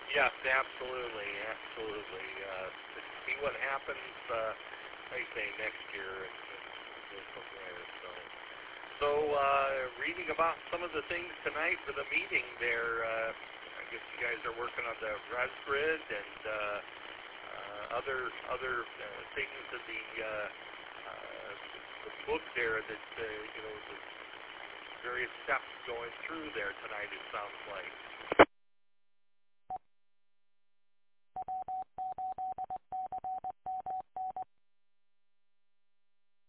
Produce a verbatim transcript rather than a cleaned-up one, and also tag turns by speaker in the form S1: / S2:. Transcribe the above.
S1: Yes, absolutely, absolutely. Uh, to see what happens, uh, like I say, next year and, and go from there. So, so uh, reading about some of the things tonight for the meeting there, uh, I guess you guys are working on the res grid and uh, uh, other other uh, things in the, uh, uh, the book there that, uh, you know, the various steps going through there tonight, it sounds like.